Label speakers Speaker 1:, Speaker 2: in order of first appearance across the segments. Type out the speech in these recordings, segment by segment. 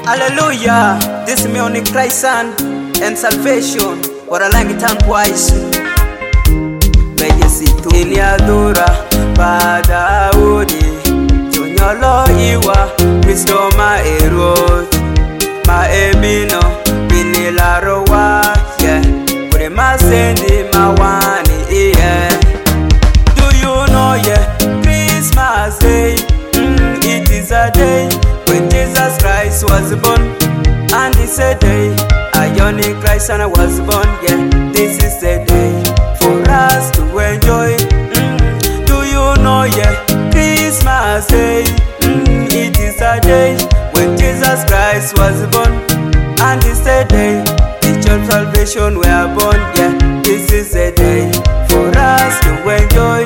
Speaker 1: Hallelujah, this is me only Christ son and salvation. What a lang it twice. Legacy to Iniadura, Pada Udi, Juniolo Iwa, Cristo Ma Erot, Ma Ebino, Binila Rowa, yeah, Pure Ma Sendi Ma Wani, yeah. Do you know, yeah, Christmas Day, it is a day when Jesus Christ was born, and it's a day Ionic Christ and I was born, yeah. This is the day for us to enjoy. Do you know, yeah, Christmas Day, it is a day when Jesus Christ was born, and it's the day the church salvation were born, yeah. This is a day for us to enjoy.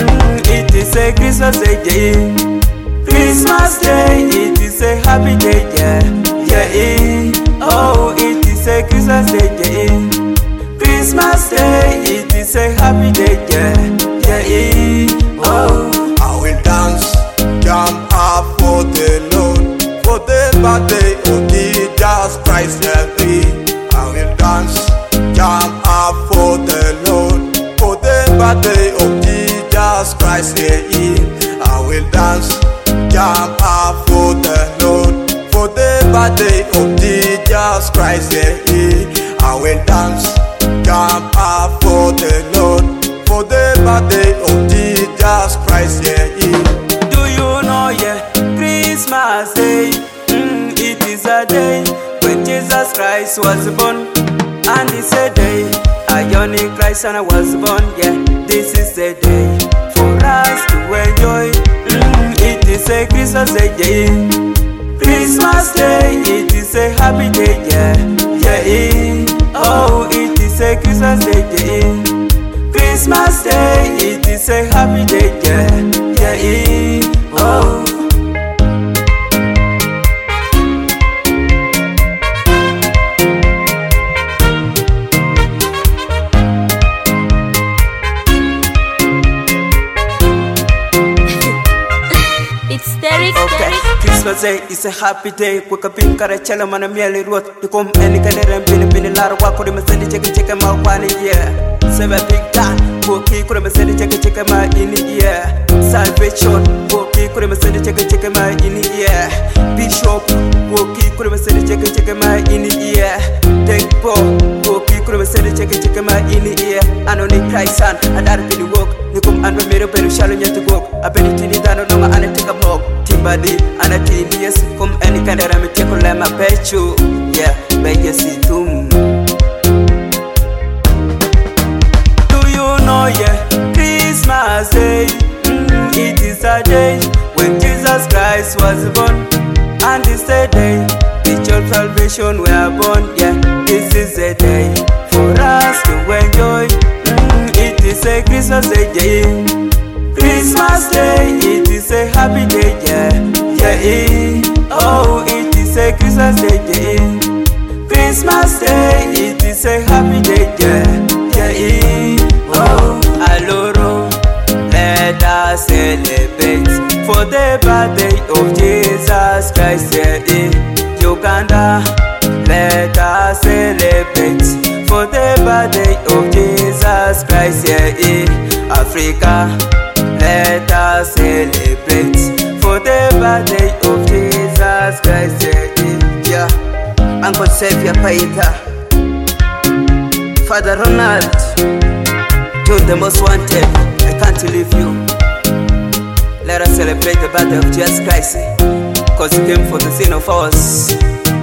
Speaker 1: It is a Christmas day. Christmas Day, it is a happy day, yeah, yeah, oh, it is a Christmas day, yeah. Christmas Day, it is a happy day, yeah, yeah, oh.
Speaker 2: I will dance, jump up for the Lord, for the birthday of Jesus Christ, yeah. I will dance, jump up for the Lord, for the birthday of Jesus Christ, yeah. I will dance, jump up for the Lord, for the birthday of Jesus Christ, yeah. I will dance, jump up for the Lord, for the birthday of Jesus Christ, yeah.
Speaker 1: Do you know, yeah, Christmas Day, it is a day when Jesus Christ was born, and it's a day Ionic Christ and I was born, yeah. This is the day for us to enjoy. It is a Christmas day, yeah. Christmas Day, it is a happy day, yeah, yeah, oh, it is a Christmas day, yeah. Christmas Day, it is a happy day, yeah, yeah, oh. Christmas Day is a happy day. Wake up in Caracella, man, I'm merely wrote. You come any kind of been a lot of work for the Mercedes, check my one year. Seven big time, Wookie could have Mercedes, check my in the year. Salvation, Wookie could have Mercedes, check my in the year. Bishop, Wookie could have Mercedes, check my in the year. Take Paul, Wookie could have Mercedes, check my in the year. I know the Christ son, and I've been work. You come and be made up shallow yet to work. I've been in it, I don't know, and I take a mug. Timbadi, and I think yes, come any kind of I'm a check on my pet you, yeah, but yes, it too. Do you know, yeah, Christmas Day, it is a day when Jesus Christ was born, and it's the day the church salvation were born, yeah. This is a day for us to enjoy. It is a Christmas day, yeah. Christmas Day, it is a happy day, yeah, yeah, oh, it is a Christmas day, yeah. Christmas Day, it is a happy day, yeah, yeah, oh. Aloro, let us celebrate for the birthday of Jesus Christ, yeah. Uganda, let us celebrate for the birthday of Jesus Christ, yeah. Africa, let us celebrate for the birthday of Jesus Christ, yeah. Uncle Savior Paita, Father Ronald, John the Most Wanted, I can't leave you. Let us celebrate the birthday of Jesus Christ, cause he came for the sin of ours.